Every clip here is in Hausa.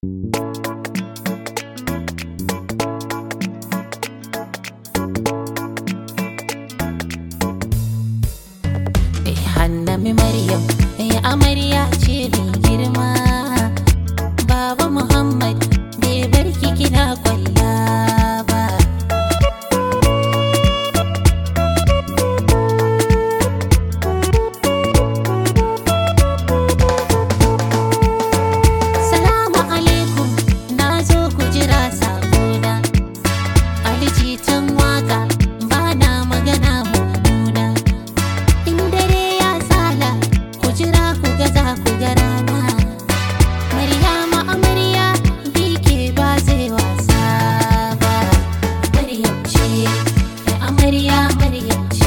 Hannami Maryam, amarya ce mai girma. Baba Muhammad bai barki kina kwalla ba. Salamu alaikum, na zo ku jira sakona. Alijitan waka ba na magana mummuna. In dare ya tsala ku jira ku ga za ku ga rana. Maryama amarya bike ba zai wasa ba. Maryam ce amarya, Maryam ce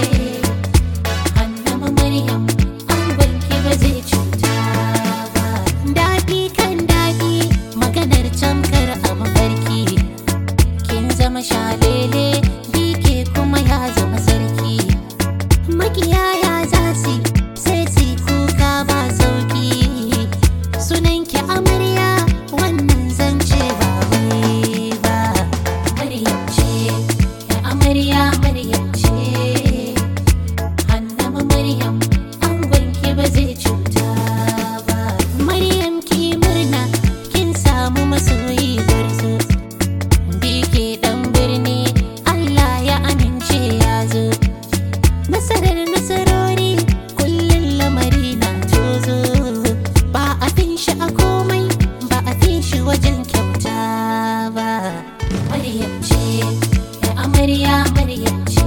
Hannama Maryam, angonki ba zai cuta ba. Daɗi kan daɗi maganar tamkar a mafarki. Kin zama shalele bike kuma ya zama sarki. Makiyaya za su sai su kuka ba sauki. Sunanki amarya wannan zance ba wai ba. Maryam ce amarya, Maryam ce Hannama Maryam, angonki ba zai cuta ba. Maryam ki murna kin samu masoyi gwarzo. Bike dan birni Allah ya amince ya zo. Nasarar nasarori kullum lamari na tozo. Ba a fin shi a komai, ba a fin shi wajen kyauta ba. Maryam ce amarya, Maryam ce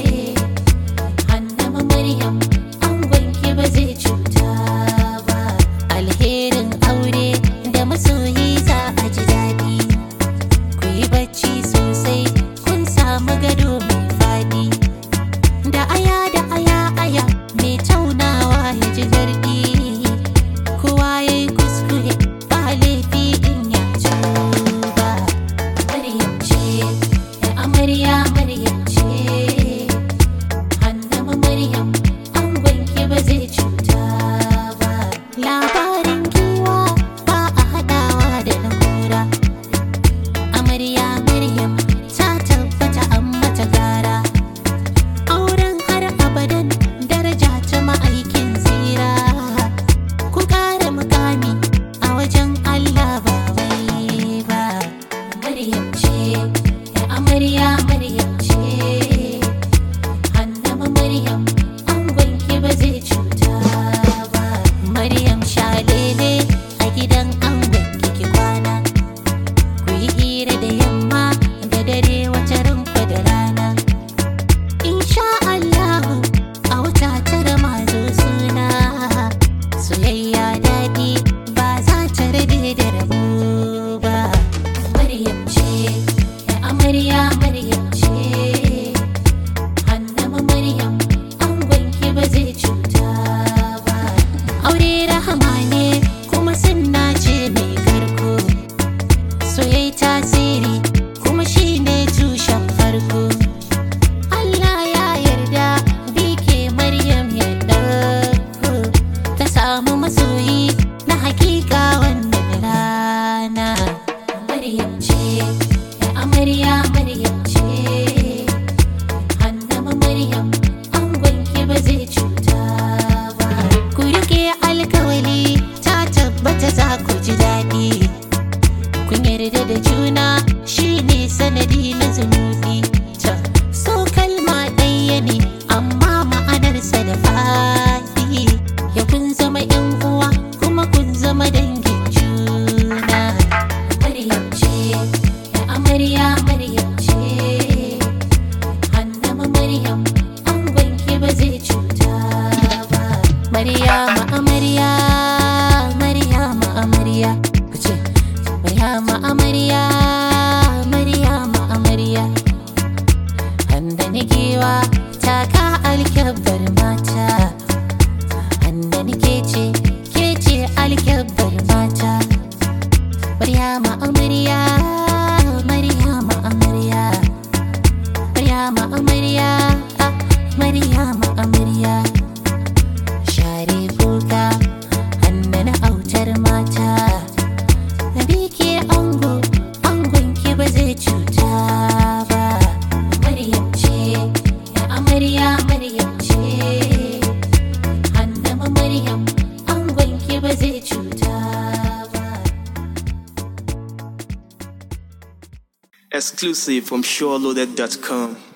Hannama Maryam, angonki ba zai cuta ba. Alherin aure da masoyi za a ji daɗi. Ku yi bacci sosai kun samu gado mai faɗi. Da aya aya mai taunawa ya ji gardi. Kowa ya yi kuskure ba laifi in ya tuba. Maryam ce amarya, Maryam ce Hannama Maryam, angonki ba zai cuta ba. Labarin giwa ba a haɗawa da na kura. Amarya Maryam ta tabbata an mata gara. Auren har abadan daraja ta ma'aikin tsira. Ku ƙara mukami a wajen Allah ba wai ba. Maryam ce amarya, Maryam ce Hannama Maryam, angonki ba zai cuta ba. Maryam shalele a gidan angonki ki kwana. Ku yi hira da yamma da dare wata rumfa da rana. Insha Allahu a wata tara mazo suna. Soyayya daɗi ba za ta rage da rabo ba. Maryam ce amarya, Maryam ce Hannama Maryam, angonki ba zai cuta ba. Aure rahama ne kuma sunna ce mai karko. Soyayya tasiri kuma shine tushen farko. Allah ya yarda bike Maryam ya ɗauko. Ta samu masoyi na hakika wannan rana. Maryam ce amarya, Maryam ce Hannama Maryam, angonki ba zai cuta ba. Ku rike alkawali ta tabbata za ku ji daɗi. Kun yarda da juna shine sanadi na zunubi. So kalma ɗaya ne amma ma'anarsa da faɗi. Ya kun zama 'yan uwa kuma kun zama dangin juna. Maryam ce amarya, Maryam ce Hannama Maryam, angonki ba zai cuta ba. Maryama amarya, Maryama amarya. Ku ce Maryama amarya, Maryama amarya. Handa ni giwa taka alkyabbar mata. Handa ni kece alkyabbar mata. Maryama amarya, Maryama amarya. Maryama amarya, Maryama amarya. Share kuka Hannana autar mata. Exclusive from SureLoaded.com.